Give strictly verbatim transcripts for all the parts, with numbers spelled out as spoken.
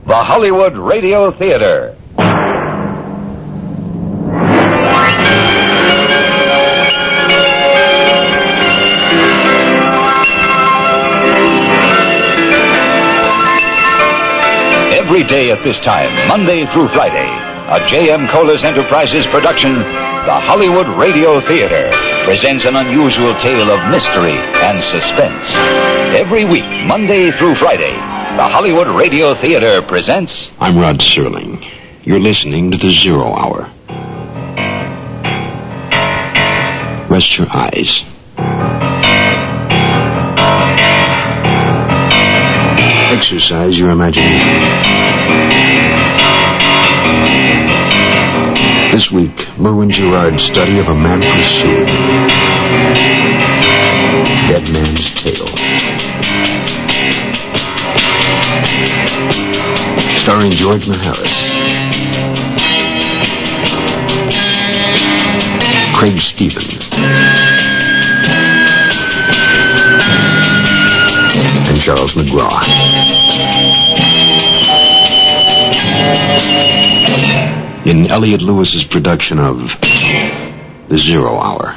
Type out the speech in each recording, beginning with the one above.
the Hollywood Radio Theater. Every day at this time, Monday through Friday, a J M. Colas Enterprises production, the Hollywood Radio Theater presents an unusual tale of mystery and suspense. Every week, Monday through Friday, the Hollywood Radio Theater presents... I'm Rod Serling. You're listening to the Zero Hour. Rest your eyes. Exercise your imagination. This week, Merwin Gerard's study of a mad pursuit. Dead Man's Tale. Starring George Maharis. Craig Stevens. And Charles McGraw. In Elliot Lewis's production of The Zero Hour.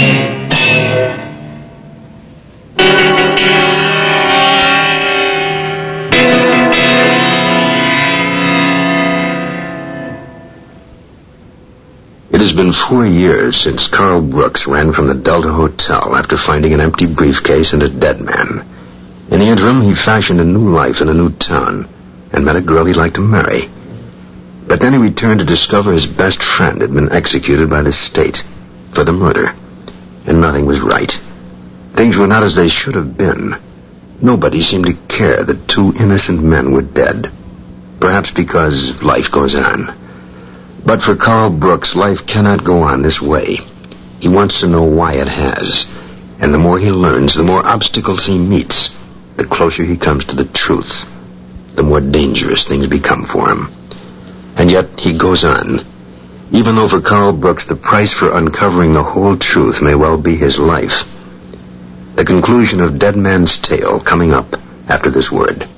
It has been four years since Carl Brooks ran from the Delta Hotel after finding an empty briefcase and a dead man. In the interim, he fashioned a new life in a new town and met a girl he'd like to marry. But then he returned to discover his best friend had been executed by the state for the murder. And nothing was right. Things were not as they should have been. Nobody seemed to care that two innocent men were dead. Perhaps because life goes on. But for Carl Brooks, life cannot go on this way. He wants to know why it has. And the more he learns, the more obstacles he meets, the closer he comes to the truth, the more dangerous things become for him. And yet he goes on, even though for Carl Brooks the price for uncovering the whole truth may well be his life. The conclusion of Dead Man's Tale coming up after this word.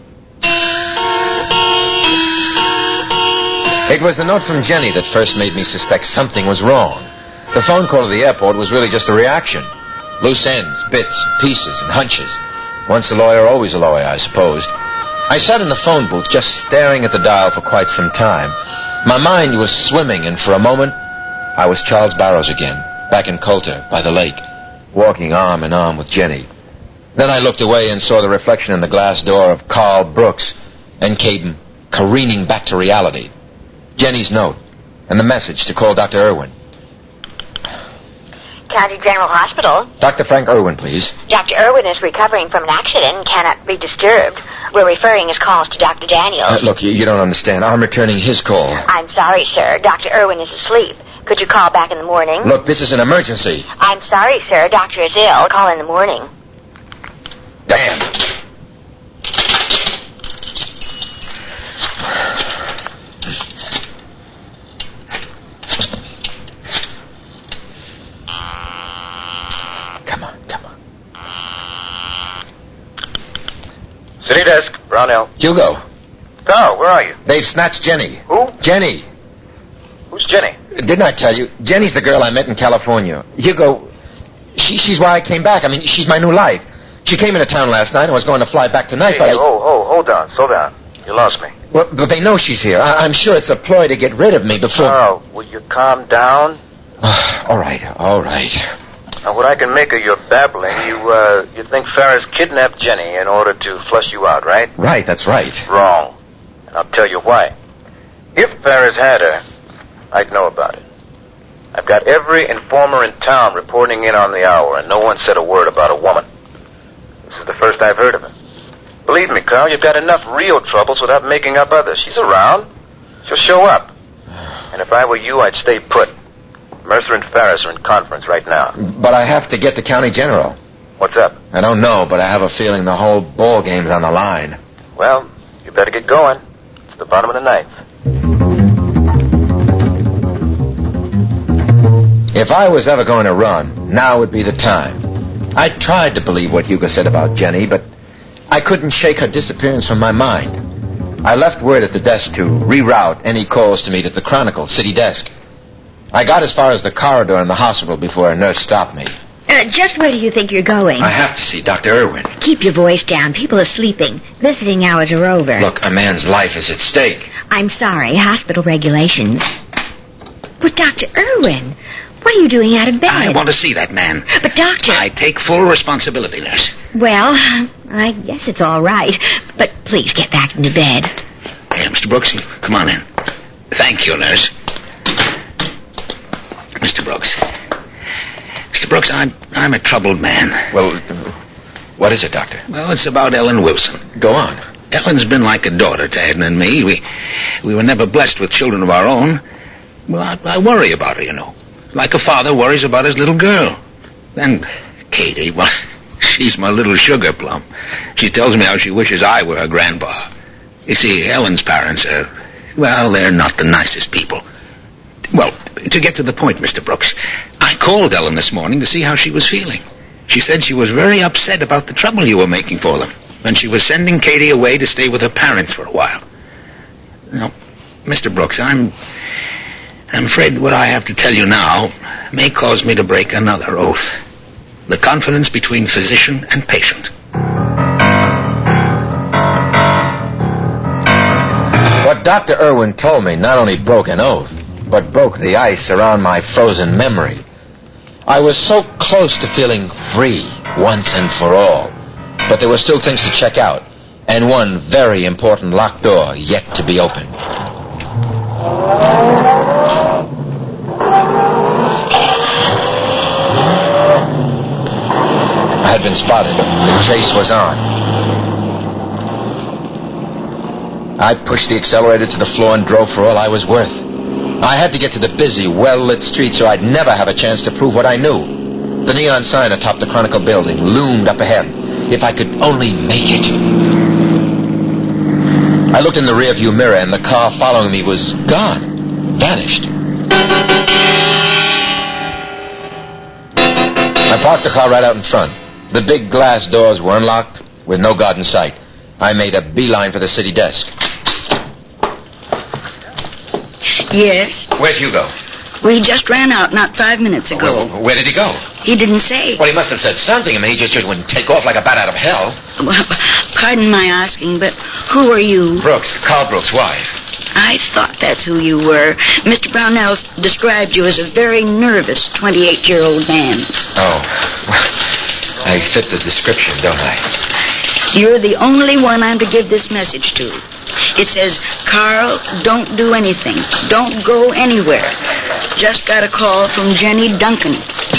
It was the note from Jenny that first made me suspect something was wrong. The phone call to the airport was really just a reaction. Loose ends, bits, pieces, and hunches. Once a lawyer, always a lawyer, I supposed. I sat in the phone booth just staring at the dial for quite some time. My mind was swimming, and for a moment, I was Charles Barrows again, back in Coulter, by the lake, walking arm in arm with Jenny. Then I looked away and saw the reflection in the glass door of Carl Brooks, and came careening back to reality. Jenny's note, and the message to call Doctor Irwin. County General Hospital. Doctor Frank Irwin, please. Doctor Irwin is recovering from an accident and cannot be disturbed. We're referring his calls to Doctor Daniels. Uh, look, you, you don't understand. I'm returning his call. I'm sorry, sir. Doctor Irwin is asleep. Could you call back in the morning? Look, this is an emergency. I'm sorry, sir. Doctor is ill. Call in the morning. Damn. City desk, Brownell. Hugo. Carl, where are you? They've snatched Jenny. Who? Jenny. Who's Jenny? Didn't I tell you? Jenny's the girl I met in California. Hugo, she, she's why I came back. I mean, she's my new life. She came into town last night and was going to fly back tonight, hey, but hey, I... Oh, oh, hold on, slow down. You lost me. Well, but they know she's here. I, I'm sure it's a ploy to get rid of me before... Carl, will you calm down? all right, all right. Now, what I can make of your babbling, you, uh, you think Ferris kidnapped Jenny in order to flush you out, right? Right, that's right. Wrong. And I'll tell you why. If Ferris had her, I'd know about it. I've got every informer in town reporting in on the hour, and no one said a word about a woman. This is the first I've heard of it. Believe me, Carl, you've got enough real troubles without making up others. She's around. She'll show up. And if I were you, I'd stay put. Mercer and Ferris are in conference right now. But I have to get to County General. What's up? I don't know, but I have a feeling the whole ball game's on the line. Well, you better get going. It's the bottom of the ninth. If I was ever going to run, now would be the time. I tried to believe what Hugo said about Jenny, but I couldn't shake her disappearance from my mind. I left word at the desk to reroute any calls to meet at the Chronicle city desk. I got as far as the corridor in the hospital before a nurse stopped me. Uh, just where do you think you're going? I have to see Doctor Irwin. Keep your voice down. People are sleeping. Visiting hours are over. Look, a man's life is at stake. I'm sorry. Hospital regulations. But Doctor Irwin, what are you doing out of bed? I want to see that man. But Doctor... I take full responsibility, nurse. Well, I guess it's all right. But please get back into bed. Hey, Mister Brooks, come on in. Thank you, nurse. Mister Brooks. Mister Brooks, I'm I'm a troubled man. Well, what is it, Doctor? Well, it's about Ellen Wilson. Go on. Ellen's been like a daughter to Edna and me. We we were never blessed with children of our own. Well, I, I worry about her, you know. Like a father worries about his little girl. Then Katie, well, she's my little sugar plum. She tells me how she wishes I were her grandpa. You see, Ellen's parents are, well, they're not the nicest people. Well, to get to the point, Mister Brooks, I called Ellen this morning to see how she was feeling. She said she was very upset about the trouble you were making for them, and she was sending Katie away to stay with her parents for a while. Now, Mister Brooks, I'm... I'm afraid what I have to tell you now may cause me to break another oath. The confidence between physician and patient. What Doctor Irwin told me not only broke an oath, but broke the ice around my frozen memory. I was so close to feeling free once and for all, but there were still things to check out, and one very important locked door yet to be opened. I had been spotted. The chase was on. I pushed the accelerator to the floor and drove for all I was worth. I had to get to the busy, well-lit street so I'd never have a chance to prove what I knew. The neon sign atop the Chronicle building loomed up ahead. If I could only make it. I looked in the rearview mirror, and the car following me was gone. Vanished. I parked the car right out in front. The big glass doors were unlocked, with no guard in sight. I made a beeline for the city desk. Yes? Where's Hugo? Well, he just ran out not five minutes ago. Where, where did he go? He didn't say. Well, he must have said something. I mean, he just wouldn't take off like a bat out of hell. Well, pardon my asking, but who are you? Brooks, Carl Brooks. Why? I thought that's who you were. Mister Brownell described you as a very nervous twenty-eight-year-old man. Oh. I fit the description, don't I? You're the only one I'm to give this message to. It says, Carl, don't do anything. Don't go anywhere. Just got a call from Jenny Duncan.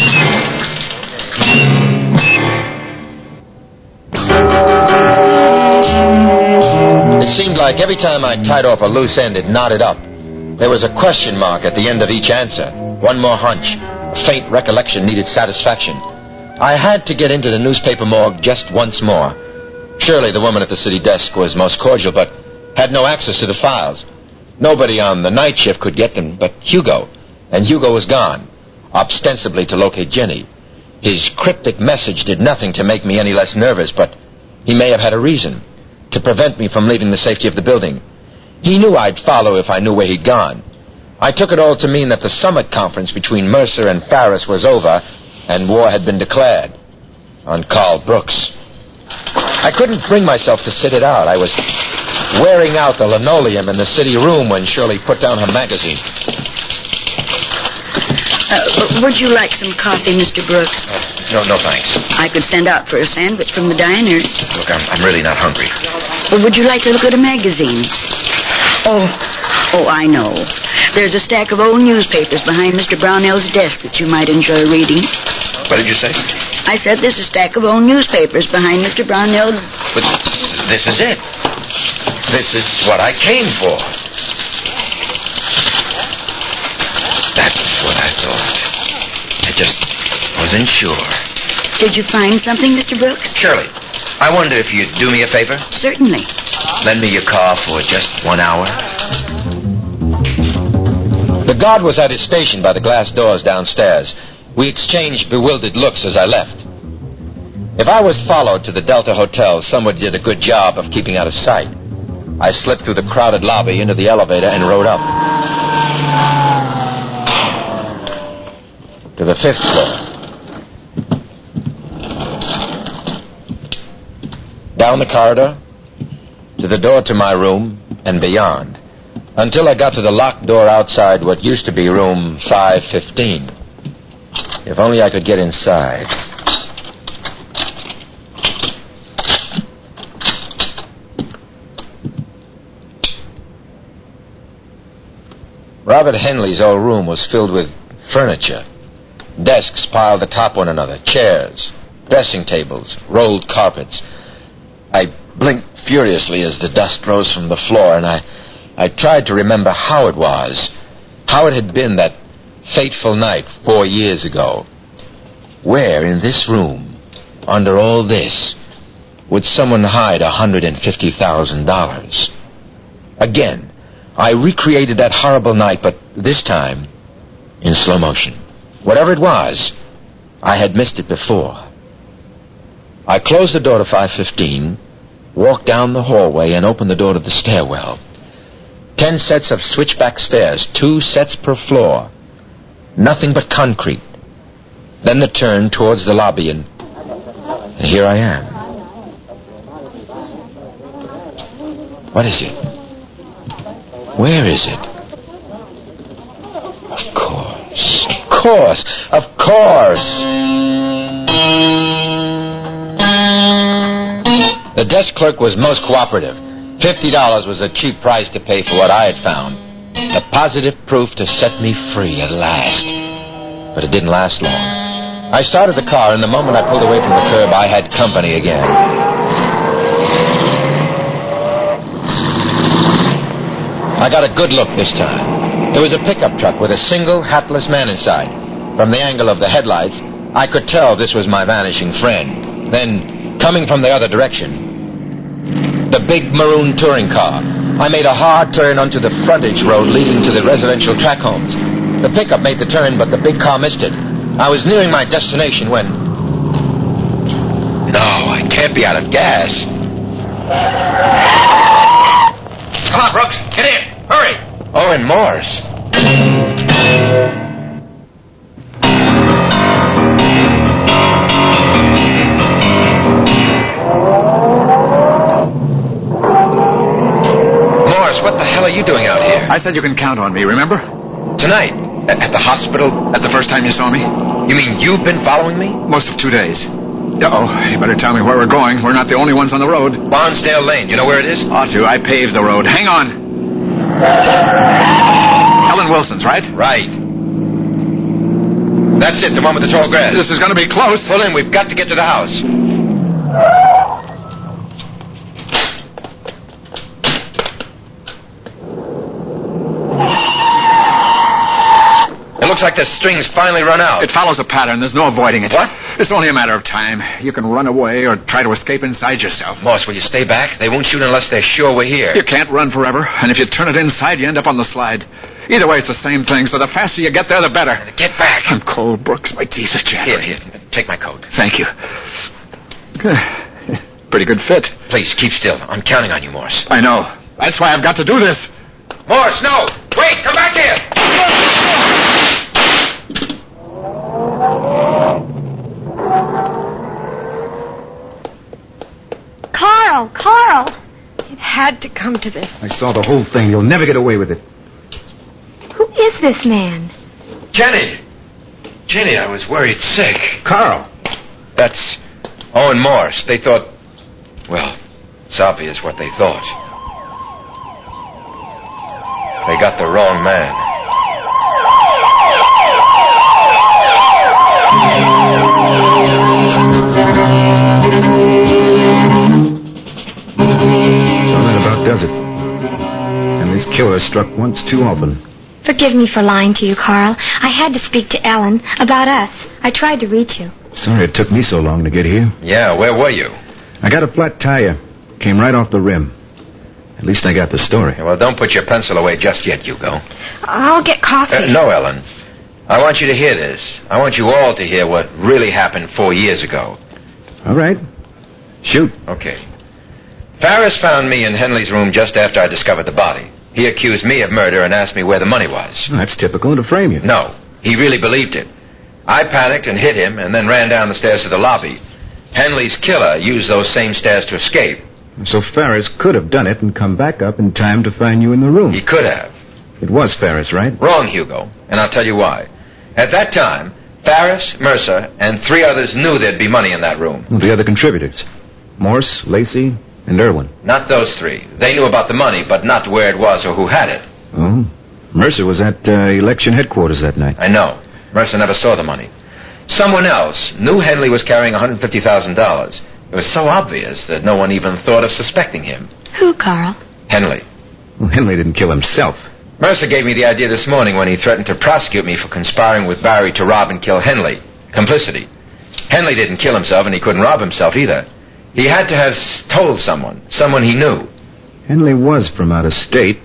It seemed like every time I tied off a loose end, it knotted up. There was a question mark at the end of each answer. One more hunch. A faint recollection needed satisfaction. I had to get into the newspaper morgue just once more. Surely the woman at the city desk was most cordial, but had no access to the files. Nobody on the night shift could get them but Hugo. And Hugo was gone, ostensibly to locate Jenny. His cryptic message did nothing to make me any less nervous, but he may have had a reason, to prevent me from leaving the safety of the building. He knew I'd follow if I knew where he'd gone. I took it all to mean that the summit conference between Mercer and Farris was over, and war had been declared on Carl Brooks. I couldn't bring myself to sit it out. I was wearing out the linoleum in the city room when Shirley put down her magazine. Uh, would you like some coffee, Mister Brooks? Uh, no, no, thanks. I could send out for a sandwich from the diner. Look, I'm, I'm really not hungry. Well, would you like to look at a magazine? Oh, oh, I know. There's a stack of old newspapers behind Mister Brownell's desk that you might enjoy reading. What did you say? I said there's a stack of old newspapers behind Mister Brownell's... But this is it. This is what I came for. That's what I thought. I just wasn't sure. Did you find something, Mister Brooks? Shirley, I wonder if you'd do me a favor? Certainly. Lend me your car for just one hour. The guard was at his station by the glass doors downstairs. We exchanged bewildered looks as I left. If I was followed to the Delta Hotel, someone did a good job of keeping out of sight. I slipped through the crowded lobby into the elevator and rode up. To the fifth floor. Down the corridor, to the door to my room, and beyond, until I got to the locked door outside what used to be room five fifteen. If only I could get inside. Robert Henley's old room was filled with furniture. Desks piled atop one another, chairs, dressing tables, rolled carpets. I blinked furiously as the dust rose from the floor, and I, I tried to remember how it was, how it had been that fateful night four years ago. Where in this room, under all this, would someone hide one hundred fifty thousand dollars? Again, I recreated that horrible night, but this time in slow motion. Whatever it was, I had missed it before. I closed the door to five fifteen, walked down the hallway, and opened the door to the stairwell. Ten sets of switchback stairs, two sets per floor. Nothing but concrete. Then the turn towards the lobby, and, and here I am. What is it? Where is it? Of course. Of course. Of course. The desk clerk was most cooperative. Fifty dollars was a cheap price to pay for what I had found. A positive proof to set me free at last. But it didn't last long. I started the car, and the moment I pulled away from the curb, I had company again. I got a good look this time. It was a pickup truck with a single hatless man inside. From the angle of the headlights, I could tell this was my vanishing friend. Then, coming from the other direction, the big maroon touring car. I made a hard turn onto the frontage road leading to the residential track homes. The pickup made the turn, but the big car missed it. I was nearing my destination when... No, I can't be out of gas. Come on, Brooks. Get in. Hurry. Owen Morse. Morse, what the hell are you doing out here? I said you can count on me, remember? Tonight? At the hospital? At the first time you saw me? You mean you've been following me? Most of two days. Uh-oh, you better tell me where we're going. We're not the only ones on the road. Barnsdale Lane. You know where it is? Ought to. I paved the road. Hang on. Ellen Wilson's, right? Right. That's it, the one with the tall grass. This is going to be close. Pull in. We've got to get to the house. It looks like the string's finally run out. It follows a pattern. There's no avoiding it. What? It's only a matter of time. You can run away or try to escape inside yourself. Morse, will you stay back? They won't shoot unless they're sure we're here. You can't run forever, and if you turn it inside, you end up on the slide. Either way, it's the same thing, so the faster you get there, the better. Get back. I'm cold, Brooks. My teeth are chattering. Here, here. Take my coat. Thank you. Pretty good fit. Please, keep still. I'm counting on you, Morse. I know. That's why I've got to do this. Morse, no! Wait! Come back here! Carl, Carl! It had to come to this. I saw the whole thing. You'll never get away with it. Who is this man? Jenny! Jenny, I was worried sick. Carl! That's Owen Morse. They thought... Well, it's obvious what they thought. They got the wrong man. So that about does it. And this killer struck once too often. Forgive me for lying to you, Carl. I had to speak to Ellen about us. I tried to reach you. Sorry it took me so long to get here. Yeah, where were you? I got a flat tire. Came right off the rim. At least I got the story. Yeah, well, don't put your pencil away just yet, Hugo. I'll get coffee. Uh, no, Ellen. I want you to hear this. I want you all to hear what really happened four years ago. All right. Shoot. Okay. Farris found me in Henley's room just after I discovered the body. He accused me of murder and asked me where the money was. That's typical to frame you. No, he really believed it. I panicked and hit him and then ran down the stairs to the lobby. Henley's killer used those same stairs to escape. So Farris could have done it and come back up in time to find you in the room. He could have. It was Farris, right? Wrong, Hugo, and I'll tell you why. At that time, Farris, Mercer, and three others knew there'd be money in that room. Well, the other contributors. Morse, Lacey, and Irwin. Not those three. They knew about the money, but not where it was or who had it. Oh. Mercer was at uh, election headquarters that night. I know. Mercer never saw the money. Someone else knew Henley was carrying one hundred fifty thousand dollars. It was so obvious that no one even thought of suspecting him. Who, Carl? Henley. Well, Henley didn't kill himself. Mercer gave me the idea this morning when he threatened to prosecute me for conspiring with Barry to rob and kill Henley. Complicity. Henley didn't kill himself, and he couldn't rob himself either. He had to have told someone, someone he knew. Henley was from out of state.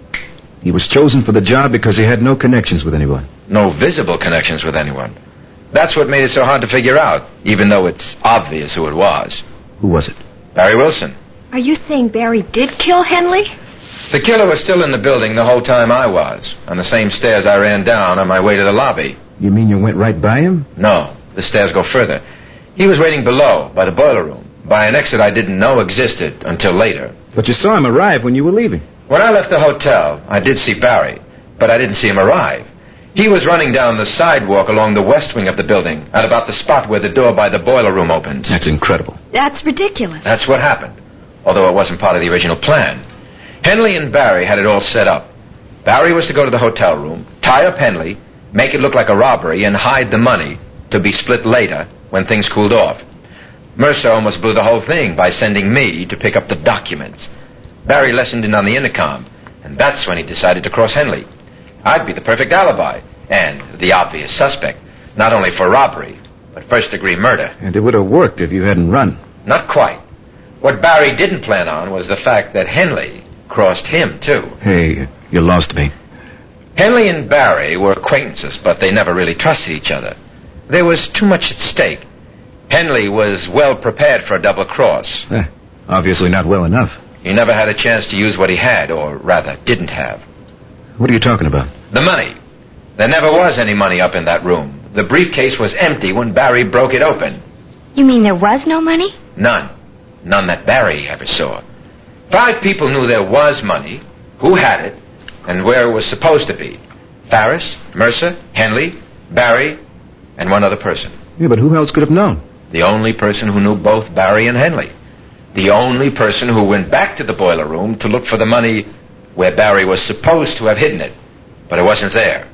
He was chosen for the job because he had no connections with anyone. No visible connections with anyone. That's what made it so hard to figure out, even though it's obvious who it was. Who was it? Barry Wilson. Are you saying Barry did kill Henley? The killer was still in the building the whole time I was, on the same stairs I ran down on my way to the lobby. You mean you went right by him? No, the stairs go further. He was waiting below, by the boiler room, by an exit I didn't know existed until later. But you saw him arrive when you were leaving. When I left the hotel, I did see Barry, but I didn't see him arrive. He was running down the sidewalk along the west wing of the building, at about the spot where the door by the boiler room opens. That's incredible. That's ridiculous. That's what happened, although it wasn't part of the original plan. Henley and Barry had it all set up. Barry was to go to the hotel room, tie up Henley, make it look like a robbery, and hide the money to be split later when things cooled off. Mercer almost blew the whole thing by sending me to pick up the documents. Barry listened in on the intercom, and that's when he decided to cross Henley. I'd be the perfect alibi, and the obvious suspect, not only for robbery, but first-degree murder. And it would have worked if you hadn't run. Not quite. What Barry didn't plan on was the fact that Henley crossed him, too. Hey, you lost me. Henley and Barry were acquaintances, but they never really trusted each other. There was too much at stake. Henley was well prepared for a double cross. Eh, obviously not well enough. He never had a chance to use what he had, or rather, didn't have. What are you talking about? The money. There never was any money up in that room. The briefcase was empty when Barry broke it open. You mean there was no money? None. None that Barry ever saw. Five people knew there was money, who had it, and where it was supposed to be. Farris, Mercer, Henley, Barry, and one other person. Yeah, but who else could have known? The only person who knew both Barry and Henley. The only person who went back to the boiler room to look for the money where Barry was supposed to have hidden it. But it wasn't there.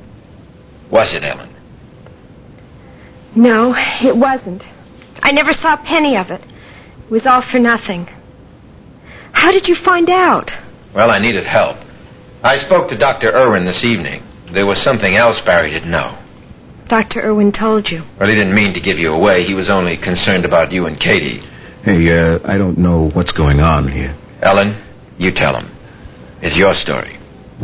Was it, Ellen? No, it wasn't. I never saw a penny of it. It was all for nothing. How did you find out? Well, I needed help. I spoke to Doctor Irwin this evening. There was something else Barry didn't know. Doctor Irwin told you. Well, he didn't mean to give you away. He was only concerned about you and Katie. Hey, uh, I don't know what's going on here. Ellen, you tell him. It's your story. The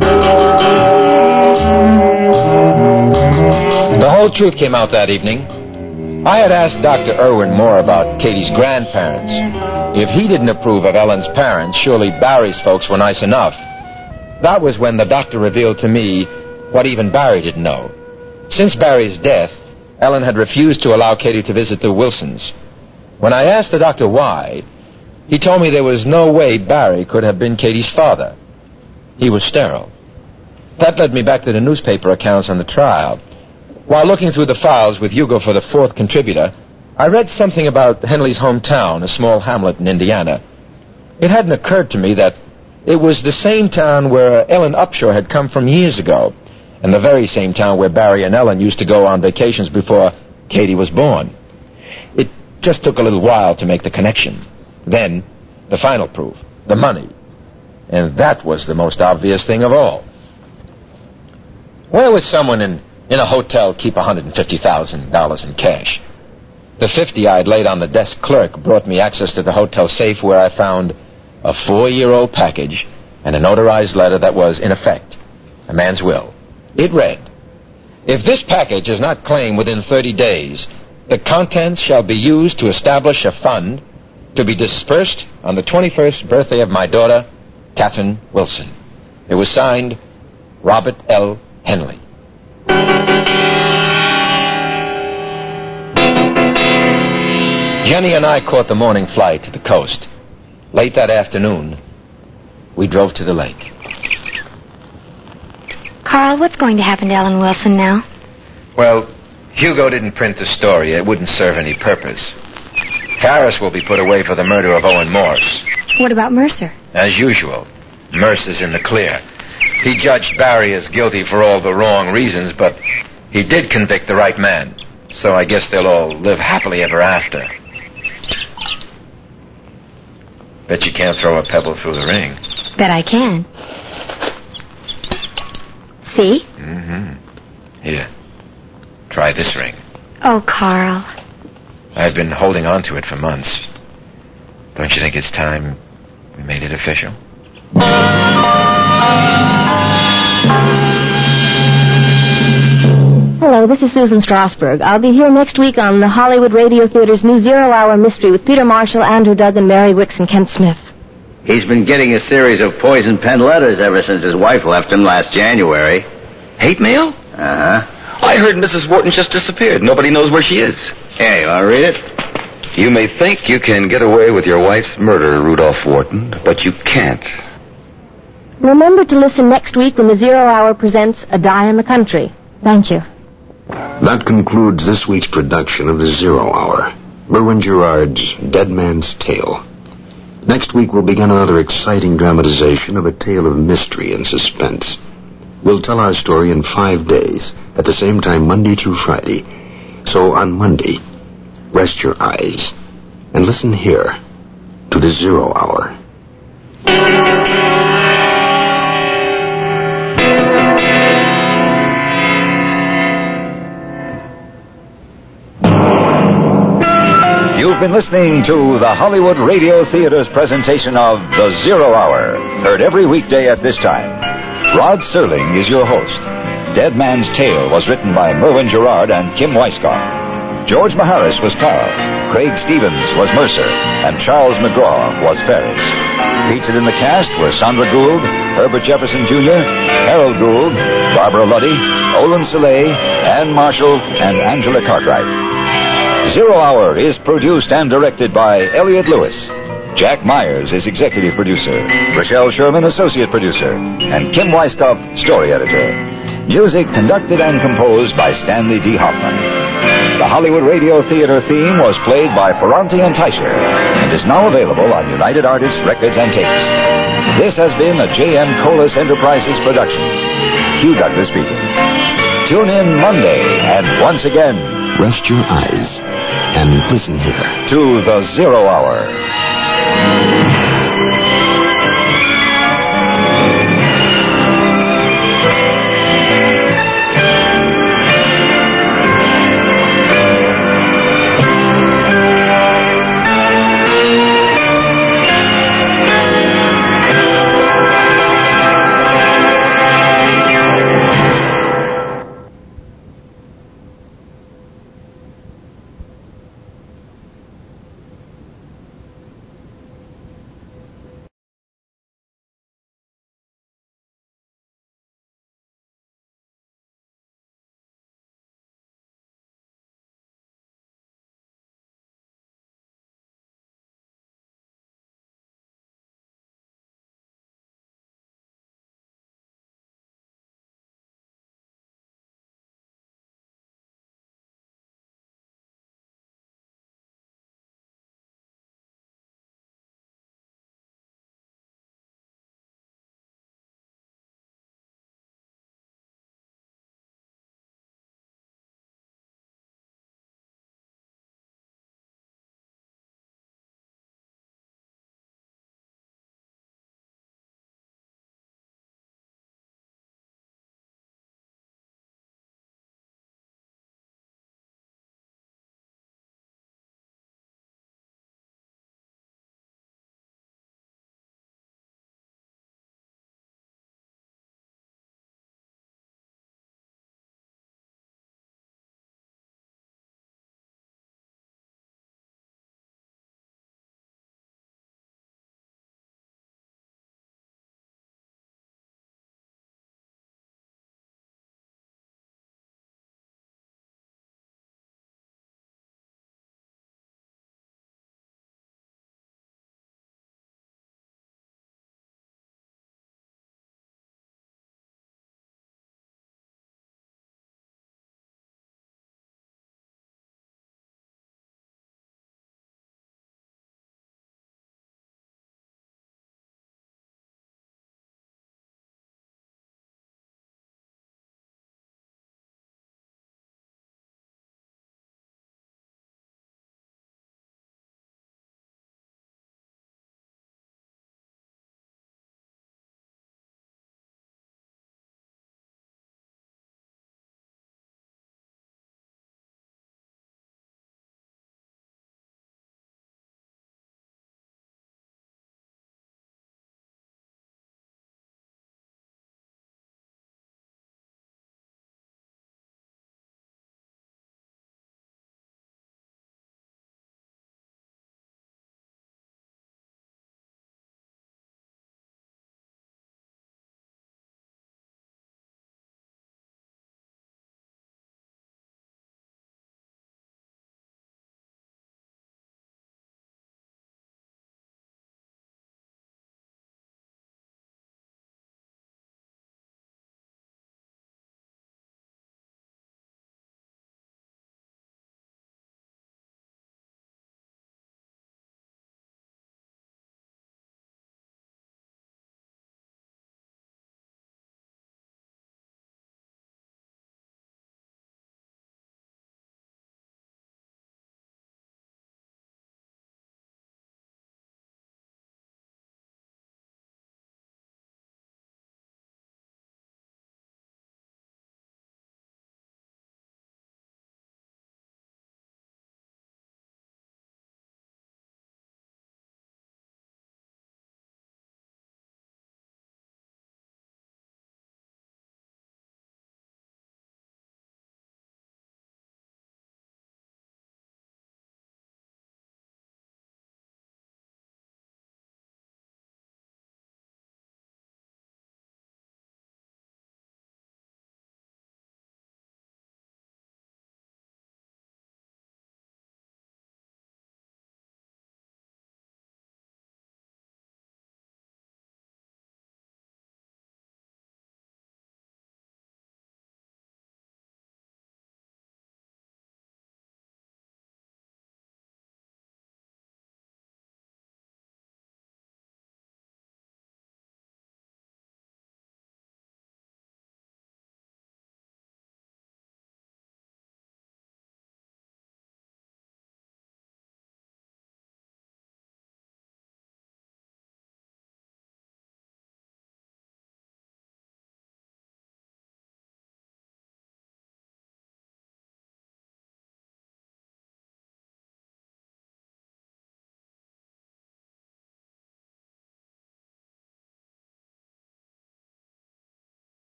whole truth came out that evening. I had asked Doctor Irwin more about Katie's grandparents. If he didn't approve of Ellen's parents, surely Barry's folks were nice enough. That was when the doctor revealed to me what even Barry didn't know. Since Barry's death, Ellen had refused to allow Katie to visit the Wilsons. When I asked the doctor why, he told me there was no way Barry could have been Katie's father. He was sterile. That led me back to the newspaper accounts on the trial. While looking through the files with Hugo for the fourth contributor, I read something about Henley's hometown, a small hamlet in Indiana. It hadn't occurred to me that it was the same town where Ellen Upshaw had come from years ago, and the very same town where Barry and Ellen used to go on vacations before Katie was born. It just took a little while to make the connection. Then, the final proof, the money. And that was the most obvious thing of all. Where would someone in, in a hotel keep one hundred fifty thousand dollars in cash? The fifty I'd laid on the desk clerk brought me access to the hotel safe, where I found a four-year-old package and a notarized letter that was, in effect, a man's will. It read, "If this package is not claimed within thirty days, the contents shall be used to establish a fund to be dispersed on the twenty-first birthday of my daughter, Catherine Wilson. It was signed Robert L. Henley. Jenny and I caught the morning flight to the coast. Late that afternoon, we drove to the lake. Carl, what's going to happen to Ellen Wilson now? Well, Hugo didn't print the story. It wouldn't serve any purpose. Harris will be put away for the murder of Owen Morse. What about Mercer? As usual, Mercer's in the clear. He judged Barry as guilty for all the wrong reasons, but he did convict the right man. So I guess they'll all live happily ever after. Bet you can't throw a pebble through the ring. Bet I can. See? Mm-hmm. Here. Try this ring. Oh, Carl. I've been holding on to it for months. Don't you think it's time we made it official? Hello, this is Susan Strasberg. I'll be here next week on the Hollywood Radio Theater's new Zero Hour Mystery with Peter Marshall, Andrew Duggan, Mary Wicks, and Kent Smith. He's been getting a series of poison pen letters ever since his wife left him last January. Hate mail? Uh-huh. I heard Missus Wharton just disappeared. Nobody knows where she is. Here, you want to read it? You may think you can get away with your wife's murder, Rudolph Wharton, but you can't. Remember to listen next week when the Zero Hour presents A Die in the Country. Thank you. That concludes this week's production of the Zero Hour, Merwin Gerard's Dead Man's Tale. Next week we'll begin another exciting dramatization of a tale of mystery and suspense. We'll tell our story in five days, at the same time Monday through Friday. So on Monday, rest your eyes and listen here to the Zero Hour. You've been listening to the Hollywood Radio Theater's presentation of The Zero Hour, heard every weekday at this time. Rod Serling is your host. Dead Man's Tale was written by Merwin Gerard and Kim Weisskopf. George Maharis was Carl, Craig Stevens was Mercer, and Charles McGraw was Ferris. Featured in the cast were Sandra Gould, Herbert Jefferson Junior, Harold Gould, Barbara Luddy, Olin Soleil, Ann Marshall, and Angela Cartwright. Zero Hour is produced and directed by Elliot Lewis. Jack Myers is executive producer, Rochelle Sherman associate producer, and Kim Weisskopf story editor. Music conducted and composed by Stanley D. Hoffman. The Hollywood Radio Theater theme was played by Ferranti and Teicher and is now available on United Artists Records and Tapes. This has been a J M Colas Enterprises production. Hugh Douglas speaking. Tune in Monday and once again, rest your eyes and listen here to the Zero Hour.